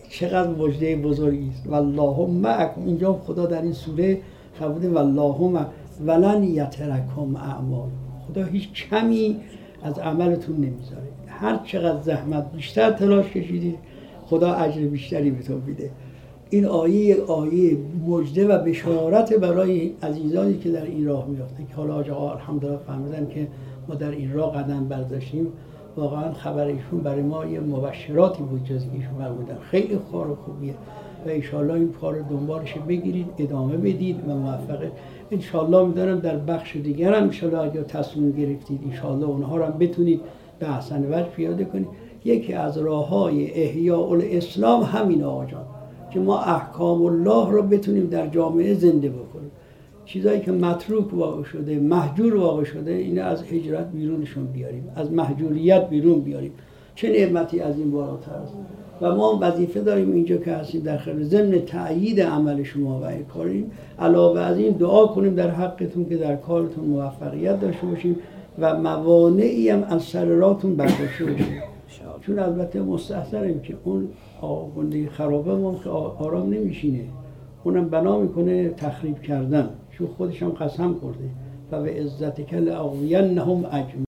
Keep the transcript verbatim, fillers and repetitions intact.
چقدر مژده بزرگی است. والله معکم، اینجا خدا در این سوره فرموده والله معکم ولن یترکم اعمال، خدا هیچ کمی از عملتون نمیذاره. هر چقدر زحمت بیشتر تلاش کشیدید خدا اجر بیشتری به تو میده. این آیه آیه مژده و بشارت برای عزیزانی که در این راه میافتند که حالا آقا الحمدلله فهمیدن که ما در این راه قدم برداشتیم. واقعا خبر ایشون برای ما یه مبشراتی بود که ایشون فرمودن، خیلی کار خوبیه و انشالله این کار رو دنبالش بگیرید، ادامه بدید و موفقه. انشالله میدارم در بخش دیگر هم انشالله اگر تصمیم گرفتید انشالله اونها رو هم بتونید به احسن وجه پیاده کنید. یکی از راه‌های احیاء الاسلام همین آقا جان که ما احکام الله رو بتونیم در جامعه زنده بکنیم. چیزایی که متروک واقع شده، مهجور واقع شده، این از هجرت بیرونشون بیاریم، از مهجوریت بیرون بیاریم. چه نعمتی از این بالاتر است. و ما وظیفه داریم اینجا که هستیم در خیر ضمن تأیید عمل شما و این کاریم، علاوه از این دعا کنیم در حقتون که در کارتون موفقیت داشته باشیم و موانعی هم از سر راهتون برداشته باشیم. چون البته مستحضریم که اون آقنده خرابه ما که آرام نمیشینه، اونم بنا میکنه تخریب کردن، چون خودش هم قسم کرده و به عزتک لأغوینهم اجمعین.